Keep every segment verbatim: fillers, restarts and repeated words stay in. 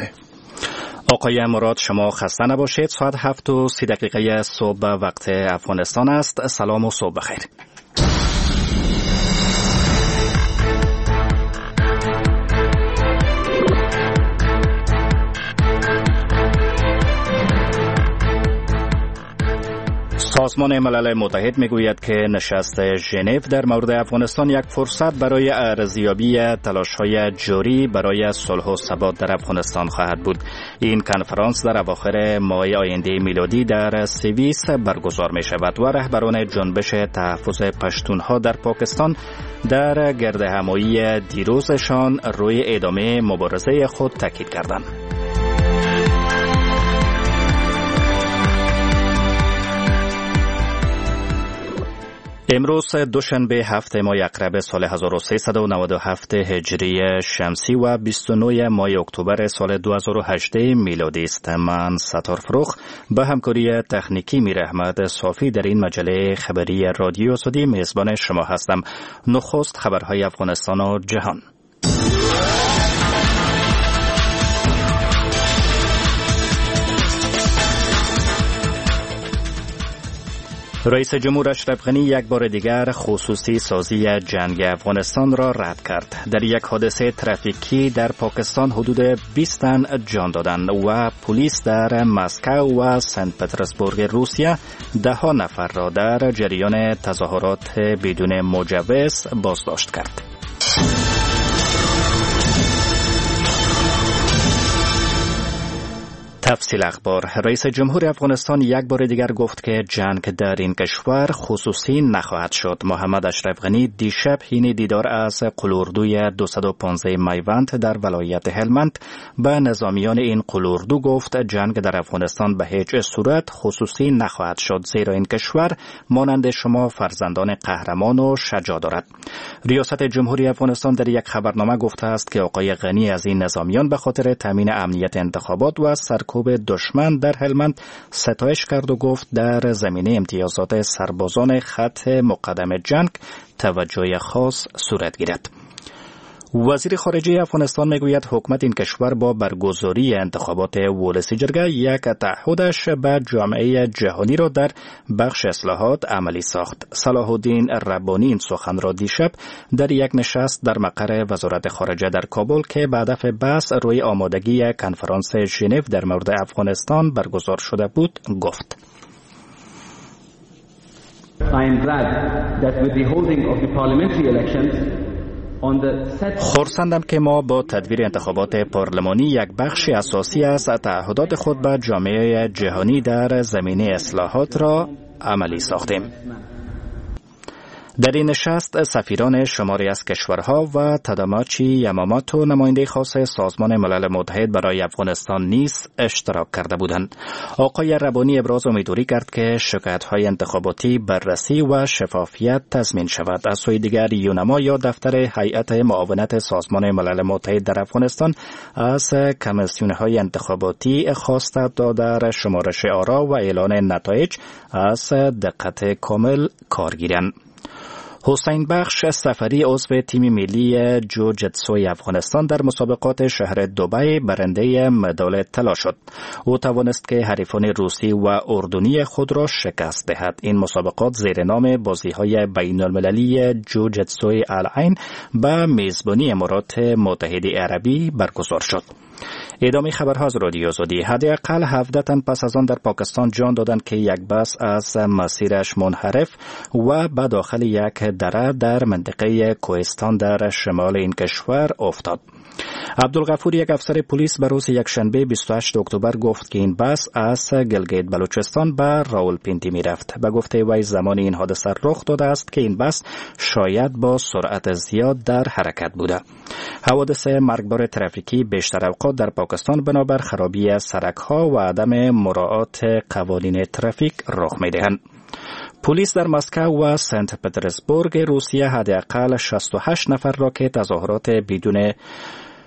میکنه. آقای مراد شما خسته نباشید. ساعت هفت و سی دقیقه صبح وقت افغانستان است. سلام و صبح بخیر. سازمان ملل متحد میگوید که نشست ژنو در مورد افغانستان یک فرصت برای ارزیابی تلاش‌های جاری برای صلح و ثبات در افغانستان خواهد بود. این کنفرانس در اواخر ماه آینده میلادی در سوئیس برگزار می شود و رهبران جنبش تحفظ پشتونها در پاکستان در گردهمایی دیروزشان روی ادامه مبارزه خود تاکید کردند. امروز دوشنبه هفت ماه اکرب سال هزار و سیصد و نود و هفت هجری شمسی و بیست و نه ماه اکتبر سال دو هزار و هجده میلادی است. من ستار فروخ به همکاری تکنیکی میر احمد صافی در این مجله خبری رادیو آزادی میزبان شما هستم. نخست خبرهای افغانستان و جهان. رئیس جمهور اشرف غنی یک بار دیگر خصوصی سازی جنگ افغانستان را رد کرد. در یک حادثه ترافیکی در پاکستان حدود بیست تن جان دادند و پلیس در مسکو و سنت پترزبورگ روسیه ده ها نفر را در جریان تظاهرات بدون مجوز بازداشت کرد. تفصیل اخبار. رئیس جمهور افغانستان یک بار دیگر گفت که جنگ در این کشور خصوصی نخواهد شد. محمد اشرف غنی دیشب حین دیدار از قلاردوی دویست و پانزده میوند در ولایت هلمند به نظامیان این قلاردو گفت جنگ در افغانستان به هیچ صورت خصوصی نخواهد شد، زیرا این کشور مانند شما فرزندان قهرمان و شجاع دارد. ریاست جمهوری افغانستان در یک خبرنامه گفته است که آقای غنی از این نظامیان به خاطر تامین امنیت انتخابات و سرکوب دشمن در هلمند ستایش کرد و گفت در زمینه امتیازات سربازان خط مقدم جنگ توجه خاص صورت گیرد. وزیر خارجه افغانستان میگوید حکومت این کشور با برگزاری انتخابات ولسی جرگه یک تعهدش به جامعه جهانی را در بخش اصلاحات عملی ساخت. صلاح الدین ربانی این سخن را دیشب در یک نشست در مقر وزارت خارجه در کابل که به هدف بحث روی آمادگی کنفرانس ژنو در مورد افغانستان برگزار شده بود گفت. I am glad that with the holding of the parliamentary elections خرسندم که ما با تدویر انتخابات پارلمانی یک بخش اساسی از تعهدات خود به جامعه جهانی در زمینه اصلاحات را عملی ساختیم. در این نشست سفیران شماری از کشورها و تاداماچی یاماماتو نماینده خاص سازمان ملل متحد برای افغانستان نیز اشتراک کرده بودند. آقای ربانی ابراز امیدواری کرد که شکایت‌های انتخاباتی بررسی و شفافیت تضمین شود. از سوی دیگر یونما یا دفتر هیئت معاونت سازمان ملل متحد در افغانستان از کمیسیون‌های انتخاباتی خواسته تا در شمارش آرا و اعلان نتایج از دقت کامل کار گیرند. حسین بخش سفری عضو تیم ملی جوجتسوی افغانستان در مسابقات شهر دبی برنده مدال طلا شد. او توانست که حریفان روسی و اردنی خود را شکست دهد. این مسابقات زیر نام بازی‌های بین‌المللی جوجتسوی العین به میزبانی امارات متحده عربی برگزار شد. ادامه خبرها از رادیو آزادی. حداقل هفده تن پس از آن در پاکستان جان دادند که یک بس از مسیرش منحرف و به داخل یک دره در منطقه کوهستان در شمال این کشور افتاد. عبدالغفور یک افسر پلیس به روز یکشنبه بیست و هشتم اکتبر گفت که این بس از گلگیت بلوچستان به راولپینڈی می رفت. به گفته وی زمان این حادثه رخ داده است که این بس شاید با سرعت زیاد در حرکت بوده. حوادث مرگبار ترافیکی بیشتر اوقات در پاکستان بنابر خرابی سرک‌ها و عدم مراعات قوانین ترافیک رخ می دهند. پلیس در مسکو و سنت پترزبورگ روسیه حداقل شصت و هشت نفر را که تظاهرات بدون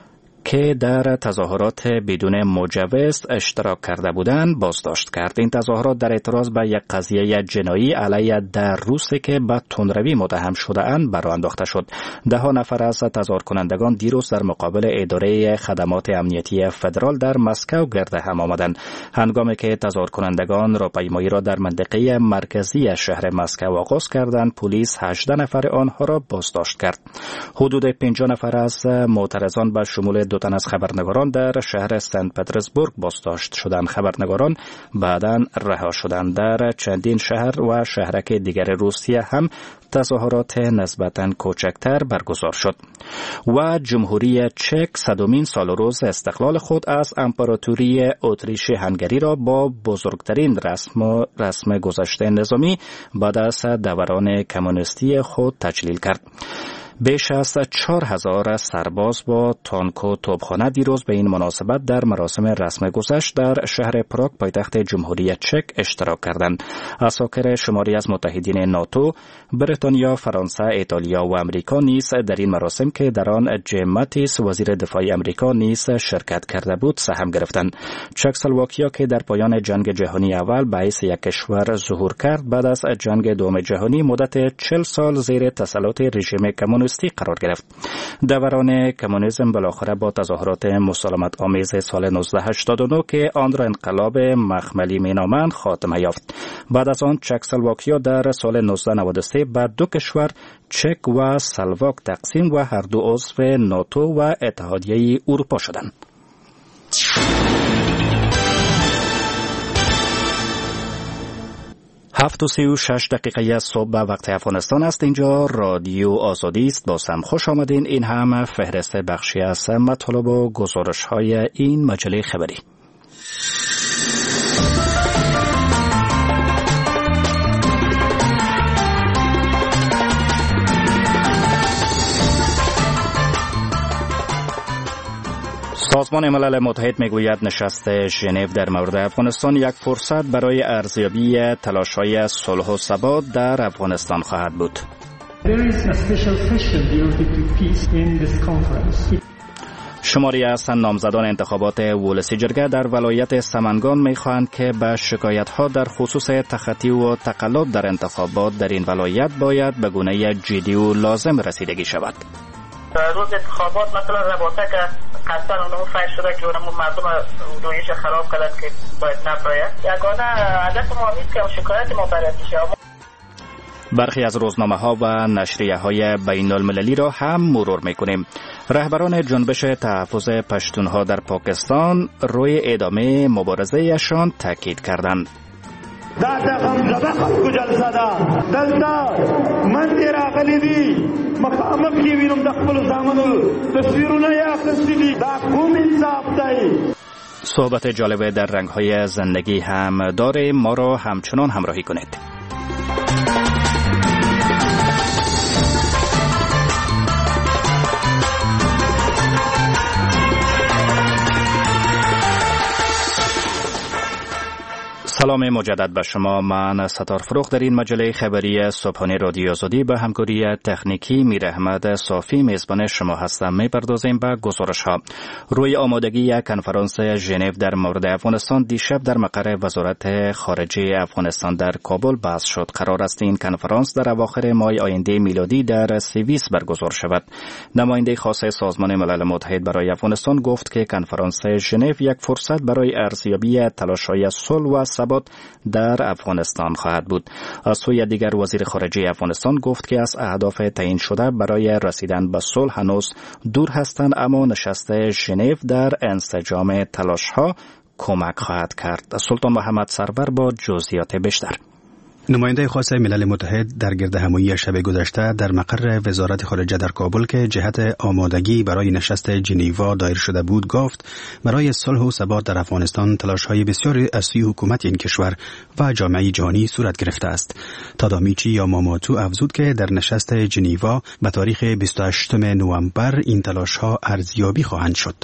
که در تظاهرات بدون مجوز اشتراک کرده بودند بازداشت کرد. این تظاهرات در اعتراض به یک قضیه جنایی علیه در روسی که به تندروی متهم شده اند برآ انداخته شد. ده ها نفر از تظاهر کنندگان دیروز در مقابل اداره خدمات امنیتی فدرال در مسکو گرد هم آمدند. هنگامی که تظاهر کنندگان راهپیمایی را در منطقه مرکزی شهر مسکو آغاز کردند، پلیس هجده نفر آنها را بازداشت کرد. حدود پنجاه نفر از معترضان به شمول دو تن از خبرنگاران در شهر سنت پترزبورگ بازداشت شدند. خبرنگاران بعداً رها شدند. در چندین شهر و شهرک دیگر روسیه هم تظاهرات نسبتاً کوچکتر برگزار شد. و جمهوری چک صدمین سال روز استقلال خود از امپراتوری اتریش هنگری را با بزرگترین رسم رسم گذشته نظامی بعد از دوران کمونیستی خود تجلیل کرد. بیش از چهار هزار سرباز با تانک و توپخانه دیروز به این مناسبت در مراسم رسم گذشت در شهر پراگ پایتخت جمهوری چک اشتراک کردند. عساکر شماری از متحدین ناتو، بریتانیا، فرانسه، ایتالیا و امریکا نیز در این مراسم که در آن جیم ماتیس وزیر دفاع امریکا نیز شرکت کرده بود سهم گرفتند. چکسلواکیا که در پایان جنگ جهانی اول به حیث یک کشور ظهور کرد، بعد از جنگ دوم جهانی مدت چهل سال زیر تسلط رژیم کمونیستی قرار گرفت. دوران کمونیسم بالاخره با تظاهرات مسالمت آمیز سال نوزده هشتاد و نه که آن را انقلاب مخملی مینامند خاتمه یافت. بعد از آن چکسلواکیا در سال نوزده نود و سه به دو کشور چک و سلواک تقسیم و هر دو عضو ناتو و اتحادیه اروپا شدند. هفت و سی و شش دقیقه صبح به وقت افغانستان است. اینجا رادیو آزادی است. بازم خوش آمدین. این هم فهرست بخشی از مطالب و گزارش های این مجله خبری. سازمان ملل متحد میگوید نشست ژنو در مورد افغانستان یک فرصت برای ارزیابی تلاش‌های صلح و ثبات در افغانستان خواهد بود. شماری از نامزدان انتخابات ولسی جرگه در ولایت سمنگان می‌خواهند که به شکایت‌ها در خصوص تخطی و تقلب در انتخابات در این ولایت باید به گونه جدی و لازم رسیدگی شود. روز انتخابات مثلا رباطه که قصداً اونمو فیش شده که اونمو مردم رویش خراب کردن که باید نبراید. یگانه هدف ما نیست که شکایت ما برد بشه. برخی از روزنامه ها و نشریه های بین المللی را هم مرور میکنیم. رهبران جنبش تحفظ پشتونها در پاکستان روی ادامه مبارزه‌شان تاکید کردند. دا د غمزده خلکو جلسه ده. دلته منډې راغلي دي، مخامخ یې وینم د خپلو زامنو تصویرونه یې اخیستي دي. دا کوم انصاف دی؟ صحبت جالب در رنگ‌های زندگی هم داریم. ما را همچنان همراهی کنید. سلام مجدد به شما. من ستار فروخ در این مجله خبری صبحانه رادیو آزادی به همکاری تکنیکی میر احمد صافی میزبان شما هستم. میپردازیم به گزارش ها. روی آمادگی کنفرانس ژنو در مورد افغانستان دیشب در مقر وزارت خارجه افغانستان در کابل بحث شد. قرار است این کنفرانس در اواخر ماه آینده میلادی در سوئیس برگزار شود. نماینده خاص سازمان ملل متحد برای افغانستان گفت که کنفرانس ژنو یک فرصت برای ارزیابی تلاش‌های صلح و ثبات در افغانستان خواهد بود. از سوی دیگر وزیر خارجه افغانستان گفت که از اهداف تعیین شده برای رسیدن به صلح هنوز دور هستند، اما نشست ژنو در انسجام تلاش‌ها کمک خواهد کرد. سلطان محمد سرور با جزئیات بیشتر. نماینده خاص ملل متحد در گردهمایی شب گذشته در مقر وزارت خارجه در کابل که جهت آمادگی برای نشست ژنو دایر شده بود گفت برای صلح و ثبات در افغانستان تلاش‌های بسیاری از سوی حکومت این کشور و جامعه جهانی صورت گرفته است. تادامیچی یاماماتو افزود که در نشست ژنو به تاریخ بیست و هشتم نوامبر این تلاش‌ها ارزیابی خواهند شد.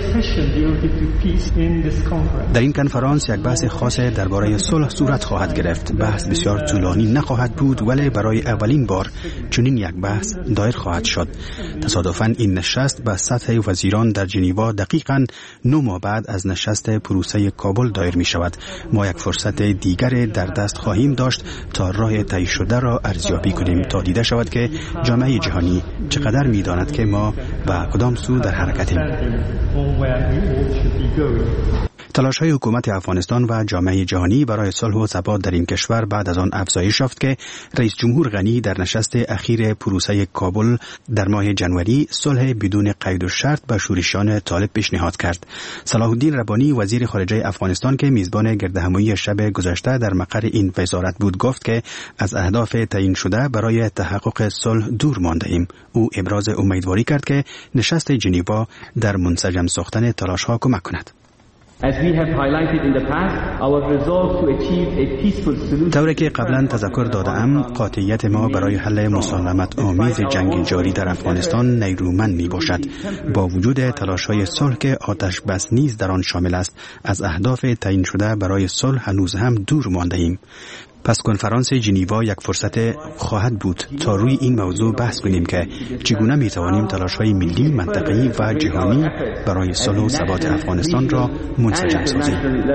در این کنفرانس یک بحث خاص درباره صلح صورت خواهد گرفت. شرط بحث بسیار طولانی نخواهد بود، ولی برای اولین بار چنین یک بحث دایر خواهد شد. تصادفاً این نشست به سطح وزیران در ژنوا دقیقاً نه ماه بعد از نشست پروسه کابل دایر می شود. ما یک فرصت دیگر در دست خواهیم داشت تا راه طی شده را ارزیابی کنیم تا دیده شود که جامعه جهانی چقدر می داند که ما به کدام سو در حرکتیم. تلاش‌های حکومت افغانستان و جامعه جهانی برای صلح و ثبات در این کشور بعد از آن افزایش یافت که رئیس جمهور غنی در نشست اخیر پروسه کابل در ماه جنوری صلح بدون قید و شرط به شورشیان طالب پیشنهاد کرد. صلاح الدین ربانی وزیر خارجه افغانستان که میزبان گردهمایی شب گذشته در مقر این وزارت بود گفت که از اهداف تعیین شده برای تحقق صلح دور مانده ایم. او ابراز امیدواری کرد که نشست ژنوا در منسجم ساختن تلاش‌ها کمک کند. طوری که قبلا تذکر دادم، قاطعیت ما برای حل مسالمت آمیز جنگ جاری در افغانستان نیرومند می باشد. با وجود تلاش‌های صلح که آتش بس نیز در آن شامل است، از اهداف تعیین شده برای صلح هنوز هم دور مانده ایم. پس کنفرانس ژنوا یک فرصت خواهد بود تا روی این موضوع بحث کنیم که چگونه می توانیم تلاش‌های ملی، منطقه‌ای و جهانی برای صلح و ثبات افغانستان را منسجم سازیم.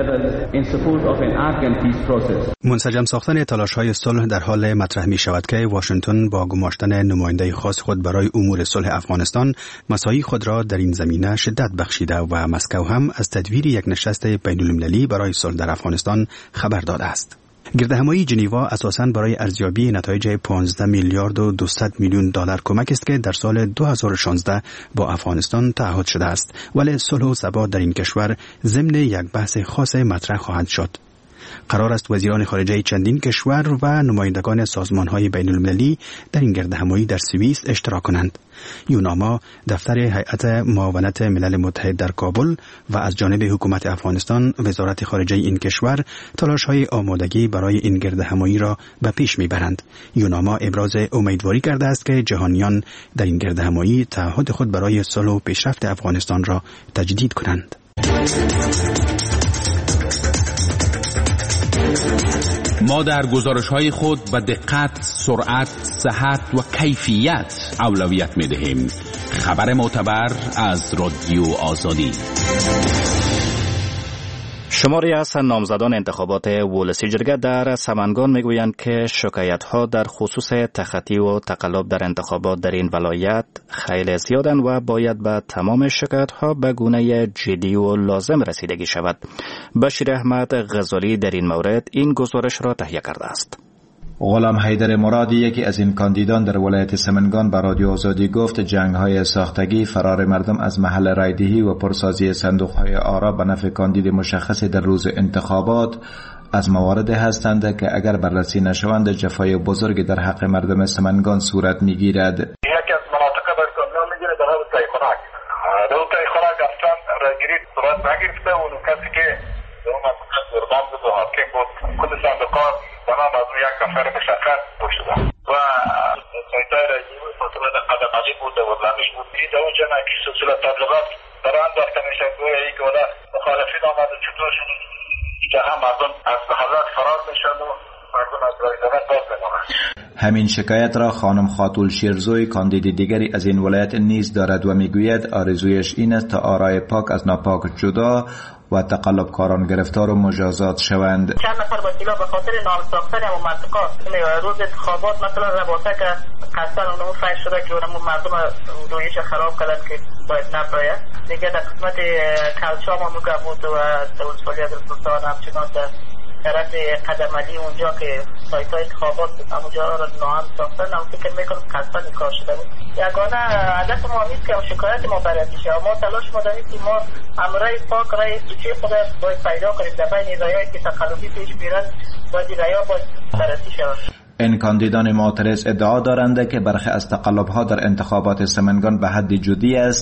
منسجم ساختن تلاش‌های صلح در حال مطرح می شود که واشنگتن با گماشتن نماینده خاص خود برای امور صلح افغانستان مساعی خود را در این زمینه شدت بخشیده و مسکو هم از تدویر یک نشست بین‌المللی برای صلح در افغانستان خبر داده است. گردهمایی ژنوا اساساً برای ارزیابی نتایج پانزده میلیارد و دویست میلیون دلار کمک است که در سال دو هزار و شانزده با افغانستان تعهد شده است، ولی صلح و ثبات در این کشور ضمن یک بحث خاص مطرح خواهد شد. قرار است وزیران خارجه چندین کشور و نمایندگان سازمان‌های بین‌المللی در این گردهمایی در سوئیس اشتراک کنند. یوناما، دفتر هیئت معاونت ملل متحد در کابل و از جانب حکومت افغانستان وزارت خارجه این کشور تلاش‌های آمادگی برای این گردهمایی را به پیش می‌برند. یوناما ابراز امیدواری کرده است که جهانیان در این گردهمایی تعهد خود برای صلح و پیشرفت افغانستان را تجدید کنند. ما در گزارش‌های خود به دقت، سرعت، صحت و کیفیت اولویت می‌دهیم. خبر معتبر از رادیو آزادی. شماری از نامزدان انتخابات ولسی جرگه در سمنگان میگویند که شکایت‌ها در خصوص تخطی و تقلب در انتخابات در این ولایت خیلی زیادند و باید به تمام شکایت‌ها به گونه جدی و لازم رسیدگی شود. بشیر احمد غزالی در این مورد این گزارش را تهیه کرده است. غلام حیدر مرادی یکی از این کاندیدان در ولایت سمنگان به رادیو آزادی گفت جنگ‌های ساختگی، فرار مردم از محل رایدهی و پرسازی صندوق‌های آرا به نفع کاندید مشخصی در روز انتخابات از موارد هستند که اگر بررسی نشوند جفای بزرگی در حق مردم سمنگان صورت می‌گیرد. یکی از مناطق بر کاندیدان می‌گیره در حال تایخوراک. در تایخوراک اصلا رایگیری صورت نگرفته و اون کسی که اون منطقه دربان بود و حاکم بود کل صندوق‌ها تمام از یک نفر مشخص شده و سایتای رایگیری فاطمه قدم علی بود و زمین بود در اونجا که سلسله تبلیغات در آن وقت میشه گویا ای که ولی مخالفین آمد و چطور شد که هم مردم از محلات فرار میشن و مردم از رای دادن باز میمونن. همین شکایت را خانم خاتون شیرزوی کاندید دیگری از این ولایت نیز دارد و میگوید آرزویش این است تا آرای پاک از ناپاک جدا و تقلبکاران گرفتار و مجازات شوند. چند نفر وکیلا به خاطر نام ساختن و منطقات روز انتخابات مثلا رباطه که قصداً اونمو فحش شده که اونمو مردم رویش خراب کردن که باید نبراید. دیگه در قسمت کلچام هم نگه بود و دولسوالی از رسولستان همچنان در طرف قدم علی اونجا که سایت های انتخابات اونجا را نام ساختن هم فکر میکنم قصداً این کار شده بود. یگانه هدف ما نیست که شکایت ما بررسی شه، ما تلاش ما داریم که ما امرای پاک رای سوچه خود باید پیدا کنیم در بین رایایی که تقلبی پیش میرن باید رایا باید بررسی شود. این کاندیدان معترض ادعا دارند که برخی از تقلب‌ها در انتخابات سمنگان به حد جدی است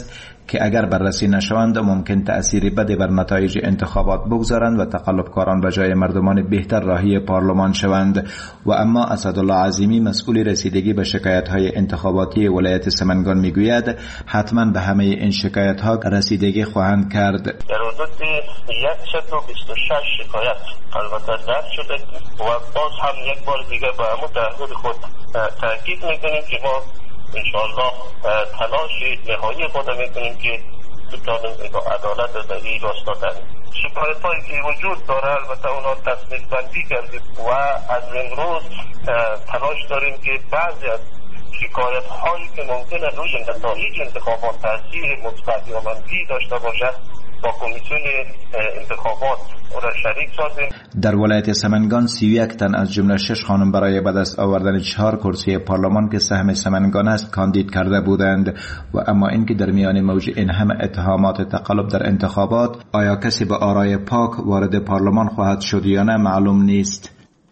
که اگر بررسی نشوند ممکن تأثیری بدی بر نتایج انتخابات بگذارند و تقلبکاران به جای مردمان بهتر راهی پارلمان شوند. و اما اسدالله عظیمی مسئول رسیدگی به شکایت‌های انتخاباتی ولایت سمنگان میگوید حتما به همه این شکایت‌ها رسیدگی خواهند کرد. در حدود صد و بیست و شش شکایت البته درج شده و باز هم یک بار دیگه به همون تعهد خود تاکید میکنیم که ما انشاءالله تلاش نهایی خود میکنیم که بتانیم عدالت در این راستا داریم. شکایت هایی که وجود داره البته اونا تصنیف بندی کردیم و از امروز تلاش داریم که بعضی از شکایت هایی که ممکنه روی نتایج انتخابات تاثیر مثبت یا منفی داشته باشد با کمیسیون انتخابات را شریک سازیم. در ولایت سمنگان سی و یک تن از جمله شش خانم برای به دست آوردن چهار کرسی پارلمان که سهم سمنگان است کاندید کرده بودند. و اما اینکه در میان موج این همه اتهامات تقلب در انتخابات آیا کسی به آرای پاک وارد پارلمان خواهد شد یا نه معلوم نیست.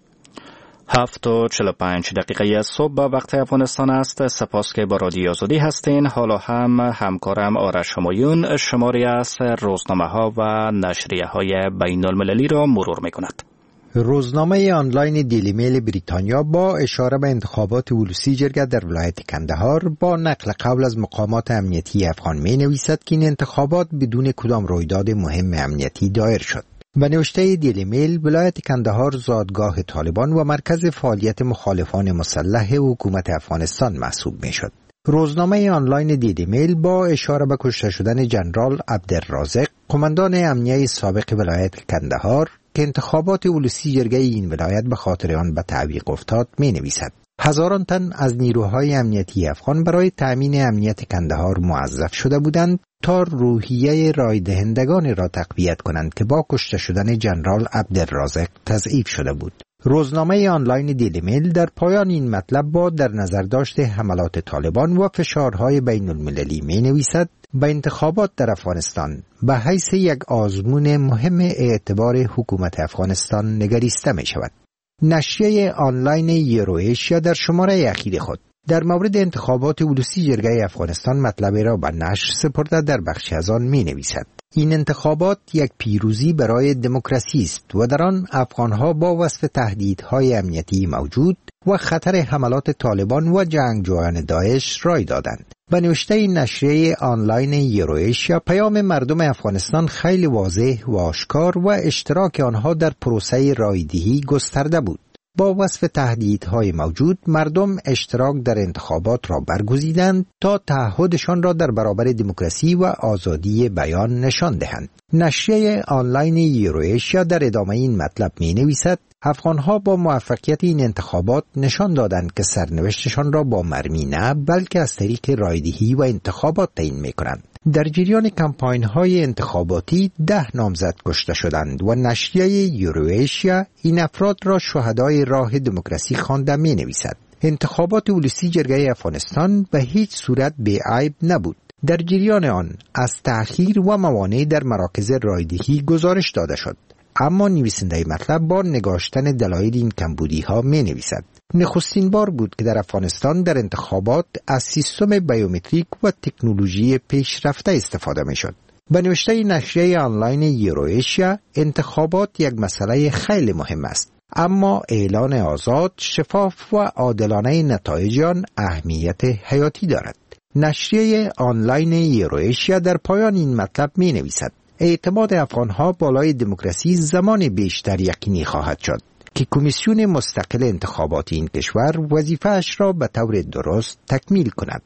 هفت و چهل و پنج دقیقه صبح به وقت افغانستان است. سپاس که با رادیو آزادی هستین. حالا هم همکارم آرش همایون شماری از روزنامه ها و نشریه های بین المللی را مرور می کند. روزنامه آنلاین دیلی میل بریتانیا با اشاره به انتخابات ولوسی جرگه در ولایت کندهار با نقل قول از مقامات امنیتی افغان می نویسد که این انتخابات بدون کدام رویداد مهم امنیتی دایر شد. به نوشته دیلی میل، ولایت کندهار زادگاه طالبان و مرکز فعالیت مخالفان مسلح حکومت افغانستان محسوب می شد. روزنامه آنلاین دیلی میل با اشاره به کشته شدن جنرال عبدالرازق، قماندان امنیه سابق ولایت کندهار که انتخابات ولوسی جرگه این ولایت به خاطر آن به تعویق افتاد می نویسد. هزاران تن از نیروهای امنیتی افغان برای تأمین امنیت کندهار موظف شده بودند تا روحیه رای دهندگان را تقویت کنند که با کشته شدن جنرال عبدالرازق تضعیف شده بود. روزنامه آنلاین دیلی میل در پایان این مطلب با در نظر داشته حملات طالبان و فشارهای بین المللی می نویسد به انتخابات در افغانستان به حیث یک آزمون مهم اعتبار حکومت افغانستان نگریسته می شود. نشریه آنلاین یورویشیا در شماره اخیر خود در مورد انتخابات ولوسی جرگه افغانستان مطلب را به نشر سپرده در بخش از آن می نویسد. این انتخابات یک پیروزی برای دموکراسی است و در آن افغانها با وصف تهدیدهای امنیتی موجود و خطر حملات طالبان و جنگجویان داعش رای دادند. به نوشته نشریه آنلاین یورویشیا پیام مردم افغانستان خیلی واضح و آشکار و اشتراک آنها در پروسه رایدهی گسترده بود. با وصف تهدیدهای موجود مردم اشتراک در انتخابات را برگزیدند تا تعهدشان را در برابر دموکراسی و آزادی بیان نشان دهند. نشریه آنلاین یورویشیا در ادامه این مطلب می نویسد افغانها با موفقیت این انتخابات نشان دادند که سرنوشتشان را با مرمی نه بلکه از طریق رایدهی و انتخابات تعیین می کنند. در جریان کمپاین های انتخاباتی ده نامزد کشته شدند و نشریه یورویشیا این افراد را شهدای راه دموکراسی خوانده می نویسد. انتخابات ولوسی جرگه افغانستان به هیچ صورت بی‌عیب نبود. در جریان آن از تأخیر و موانع در مراکز رایدهی گزارش داده شد. اما نویسنده مطلب با نگاشتن دلایل این کمبودی ها می نویسد. نخستین بار بود که در افغانستان در انتخابات از سیستم بیومتریک و تکنولوژی پیشرفته استفاده می شد. به نوشته نشریه آنلاین یورویشیا انتخابات یک مسئله خیلی مهم است. اما اعلان آزاد، شفاف و عادلانه نتایج آن اهمیت حیاتی دارد. نشریه آنلاین یورویشیا در پایان این مطلب می نویسد اعتماد افغانها بالای دموکراسی زمان بیشتر یقینی خواهد شد که کمیسیون مستقل انتخابات این کشور وظیفه‌اش را به طور درست تکمیل کند.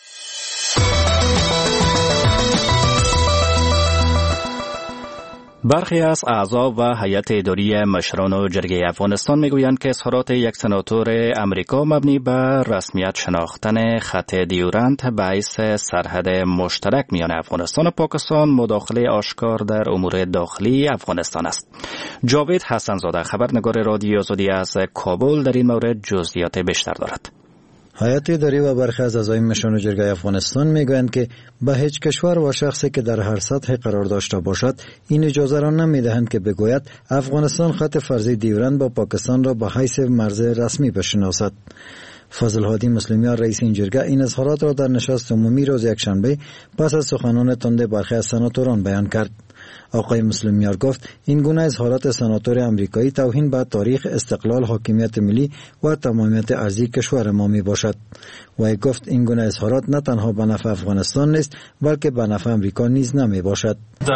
برخی از اعضا و هیئت اداری مشران و جرگه افغانستان میگویند که اظهارات یک سناتور امریکا مبنی بر رسمیت شناختن خط دیورند باعث سرحد مشترک میان افغانستان و پاکستان مداخله آشکار در امور داخلی افغانستان است. جاوید حسنزاده خبرنگار رادیو آزادی از کابل در این مورد جزئیات بیشتر دارد. هیئت اداری و برخی از اعضای مشران جرگه افغانستان میگویند که به هیچ کشور و شخصی که در هر سطح قرار داشته باشد این اجازه را نمیدهند که بگوید افغانستان خط فرضی دیورند با پاکستان را به حیث مرز رسمی بشناسد. فضل هادی مسلمیان رئیس این جرگه این اظهارات را در نشست عمومی روز یکشنبه پس از سخنان تند برخی از سناتوران بیان کرد. آقای مسلمیار گفت این گونه اظهارات سناتور امریکایی توهین به تاریخ، استقلال، حاکمیت ملی و تمامیت ارضی کشور ما می باشد. و گفت این گونه اظهارات نه تنها به نفع افغانستان نیست بلکه به نفع امریکا نیز نمی باشد.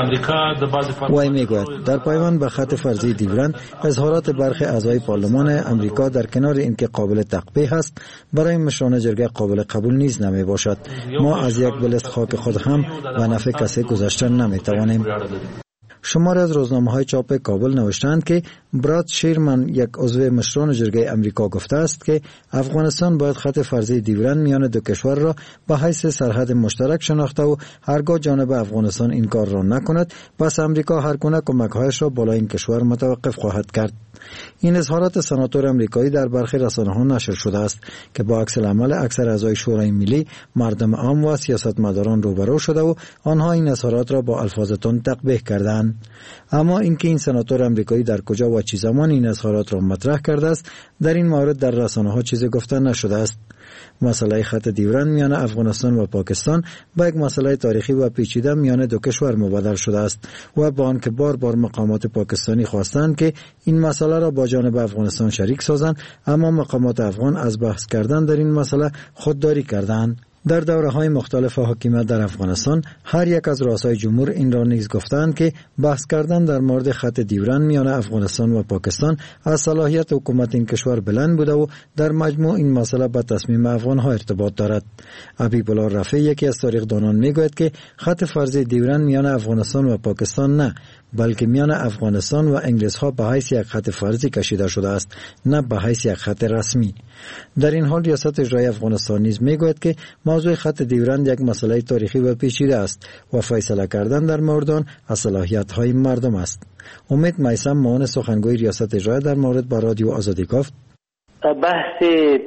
وی می گوید در پایان به خط فرضی دیورند اظهارات برخی اعضای پارلمان امریکا در کنار اینکه قابل تقبیح است برای مشران جرگه قابل قبول نیز نمی باشد. ما از یک بلست خاک خود هم به نفع کسی گذشتن نمی توانیم. شماری از روزنامه‌های چاپ کابل نوشتند که براد شیرمن یک عضو مشران جرگه امریکا گفته است که افغانستان باید خط فرضی دیورند میان دو کشور را به حیث سرحد مشترک شناخته و هرگاه جانب افغانستان این کار را نکند پس امریکا هر گونه کمک‌هایش را بالای این کشور متوقف خواهد کرد. این اظهارات سناتور امریکایی در برخی رسانه‌ها نشر شده است که با عکس العمل اکثر اعضای شورای ملی، مردم عام و سیاستمداران روبرو شده و آنها این اظهارات را با الفاظ تند تقبیح کردند. اما اینکه این سناتور امریکایی در کجا و چه زمان این اظهارات را مطرح کرده است در این مورد در رسانه‌ها چیزی گفته نشده است. مسئله خط دیورند میان افغانستان و پاکستان به یک مسئله تاریخی و پیچیده میان دو کشور مبادل شده است و با آنکه بار بار مقامات پاکستانی خواستند که این مسئله را با جانب افغانستان شریک سازند اما مقامات افغان از بحث کردن در این مسئله خودداری کردند. در دوره‌های مختلف حاکمیت در افغانستان هر یک از رؤسای جمهور این را نیز گفتند که بحث کردن در مورد خط دیورند میان افغانستان و پاکستان از صلاحیت حکومت این کشور بلند بوده و در مجموع این مسئله به تصمیم افغان‌ها ارتباط دارد. حبیب الله رفیع یکی از تاریخ‌دانان میگوید که خط فرضی دیورند میان افغانستان و پاکستان نه بلکه میان افغانستان و انگلیس ها به حیث یک خط فرضی کشیده شده است نه به حیث یک خط رسمی. در این حال ریاست اجرایی افغانستان نیز میگوید که موضوع خط دیورند یک مسئله تاریخی و پیچیده است و فیصله کردن در مورد آن از صلاحیت های مردم است. امید میثم معاون سخنگوی ریاست اجرایی در مورد با رادیو آزادی گفت بحث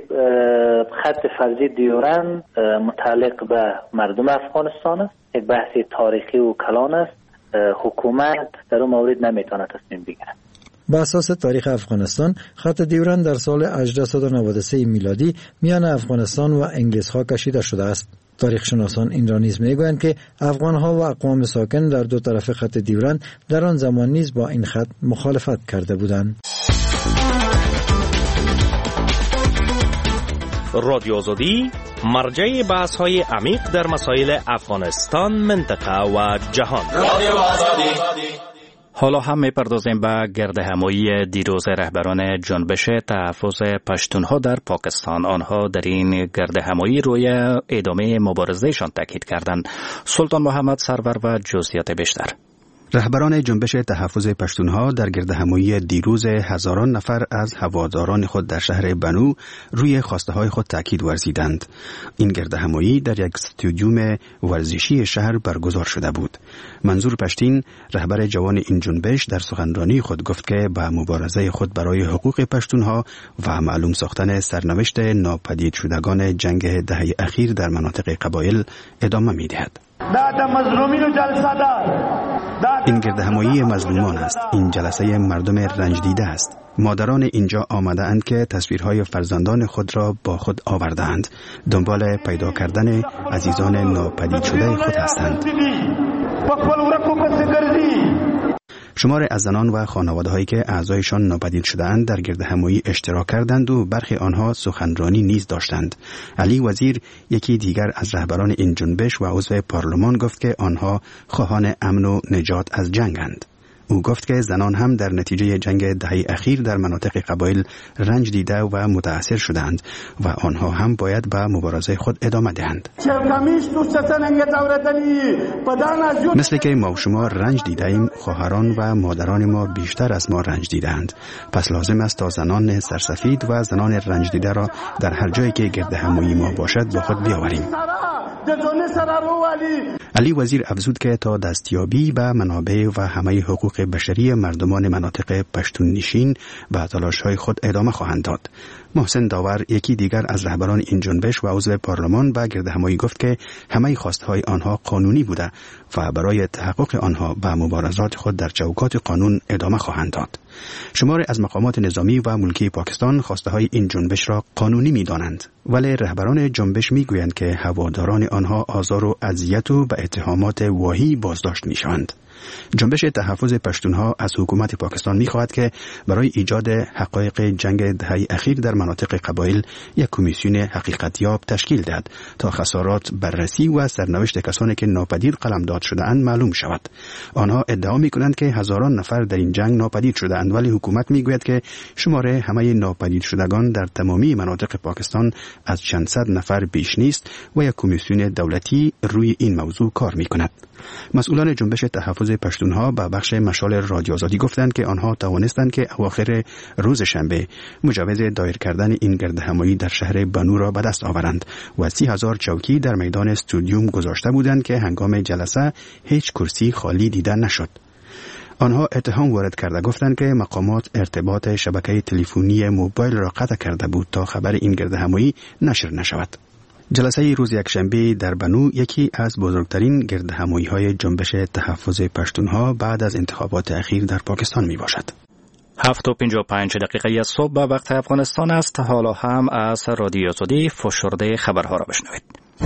خط فرضی دیورند متعلق به مردم افغانستان است. یک بحث تاریخی و کلان است. حکومت در اون مورد نمیتونه تصمیم بگیره. با اساس تاریخ افغانستان خط دیورند در سال هجده نود و سه میلادی میان افغانستان و انگلیس ها کشیده شده است. تاریخ شناسان این را نیز میگویند که افغان ها و اقوام ساکن در دو طرف خط دیورند در آن زمان نیز با این خط مخالفت کرده بودند. رادیو آزادی مرجع بحث های عمیق در مسائل افغانستان، منطقه و جهان. رادیو آزادی. حالا هم میپردازیم به گردهمایی دیروز رهبران جنبش تحفظ پشتونها در پاکستان. آنها در این گردهمایی روی ادامه مبارزهشان تاکید کردند. سلطان محمد سرور و جزئیات بیشتر. رهبران جنبش تحفظ پشتونها در گردهمایی دیروز هزاران نفر از هواداران خود در شهر بنو روی خواسته های خود تاکید ورزیدند. این گردهمایی در یک استادیوم ورزشی شهر برگزار شده بود. منظور پشتین، رهبر جوان این جنبش، در سخنرانی خود گفت که به مبارزه خود برای حقوق پشتونها و معلوم ساختن سرنوشت ناپدید شدگان جنگ دهه اخیر در مناطق قبایل ادامه می‌دهد. این گردهمایی مظلومان است. این جلسه مردم رنج دیده است. مادران اینجا آمده اند که تصویرهای فرزندان خود را با خود آورده اند. دنبال پیدا کردن عزیزان ناپدید شده خود هستند. شمار از زنان و خانواده هایی که اعضایشان ناپدید شده‌اند در گردهمایی اشتراک کردند و برخی آنها سخنرانی نیز داشتند. علی وزیر، یکی دیگر از رهبران این جنبش و عضو پارلمان، گفت که آنها خواهان امن و نجات از جنگند. او گفت که زنان هم در نتیجه جنگ دهه اخیر در مناطق قبایل رنج دیده و متاثر شدند و آنها هم باید به مبارزه خود ادامه دهند. مثل که ما و شما رنج دیده ایم، خواهران و مادران ما بیشتر از ما رنج دیدند. پس لازم است تا زنان سرسفید و زنان رنج دیده را در هر جایی که گردهمایی ما باشد با خود بیاوریم. علی وزیر افزود که تا دستیابی به منابع و همه حقوق بشری مردمان مناطق پشتون نشین به تلاش‌های خود ادامه خواهند داد. محسن داور، یکی دیگر از رهبران این جنبش و عضو پارلمان، به گردهمایی گفت که همه خواستهای آنها قانونی بوده و برای تحقق آنها به مبارزات خود در چوکات قانون ادامه خواهند داد. شمار از مقامات نظامی و ملکی پاکستان خواسته های این جنبش را قانونی می دانند، ولی رهبران جنبش می گویند که هواداران آنها آزار و اذیت و به اتهامات واهی بازداشت می شوند. جنبش تحفظ پشتونها از حکومت پاکستان می خواهد که برای ایجاد حقایق جنگ دهه اخیر در مناطق قبایل یک کمیسیون حقیقتیاب تشکیل دهد تا خسارات بررسی و سرنوشت کسانی که ناپدید قلمداد شده‌اند معلوم شود. آنها ادعا می کنند که هزاران نفر در این جنگ ناپدید شده‌اند، ولی حکومت می گوید که شمار همه ناپدید شدگان در تمامی مناطق پاکستان از چند صد نفر بیش نیست و یک کمیسیون دولتی روی این موضوع کار می کند. مسئولان جنبش تحفظ پشتونها به بخش مشال رادیو آزادی گفتند که آنها توانستند که اواخر روز شنبه مجوز دایر کردن این گردهمایی در شهر بنو را به دست آورند و سی هزار چوکی در میدان استودیوم گذاشته بودند که هنگام جلسه هیچ کرسی خالی دیده نشد. آنها اتهام وارد کرده گفتند که مقامات ارتباط شبکه تلفنی موبایل را قطع کرده بود تا خبر این گردهمایی نشر نشود. جلسه روز یکشنبه در بنو یکی از بزرگترین گردهمایی‌های جنبش تحفظ پشتونها بعد از انتخابات اخیر در پاکستان می باشد. هفت و پنجاه و پنج دقیقه صبح به وقت افغانستان است. حالا هم از رادیو آزادی فشرده خبرها را بشنوید.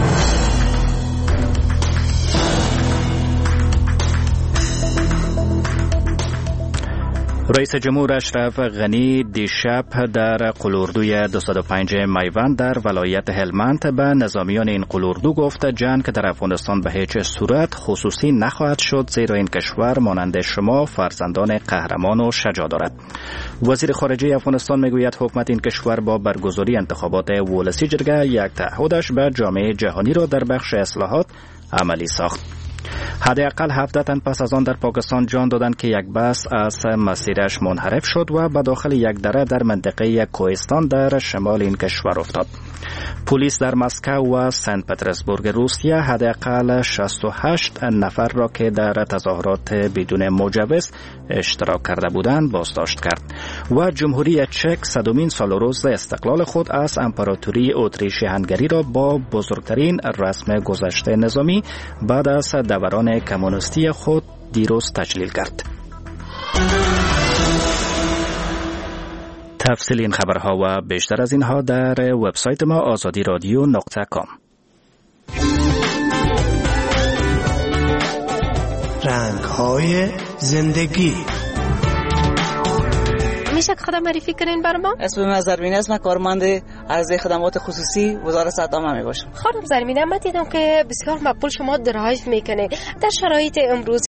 رئیس جمهور اشرف غنی دیشب در قلوردوی دویست و پنج میوند در ولایت هلمند به نظامیان این قلوردو گفت جنگ در افغانستان به هیچ صورت خصوصی نخواهد شد، زیرا این کشور مانند شما فرزندان قهرمان و شجاع دارد. وزیر خارجه افغانستان میگوید حکومت این کشور با برگزاری انتخابات ولسی جرگه یک تعهدش به جامعه جهانی را در بخش اصلاحات عملی ساخت. حداقل هفده تن پس از آن در پاکستان جان دادند که یک بس از مسیرش منحرف شد و به داخل یک دره در منطقه کوهستان در شمال این کشور افتاد. پلیس در مسکو و سنت پترزبورگ روسیه حداقل شصت و هشت نفر را که در تظاهرات بدون مجوز اشتراک کرده بودند بازداشت کرد و جمهوری چک صدمین سال روز استقلال خود از امپراتوری اتریش هنگری را با بزرگترین رسم گذشته نظامی بعد از دوران کمونیستی خود دیروز تجلیل کرد. تفصیل این خبرها و بیشتر از اینها در وبسایت ما آزادی رادیو نقطه کام. رنگ‌های زندگی. میشه که خودم معرفی کنین بر ما؟ اسم من زرمینه است، من کارمند عرضه خدمات خصوصی وزارت صدامه می باشم. خانم زرمینه، من دیدم که بسیار مقبول شما درایو میکنه. در شرایط امروز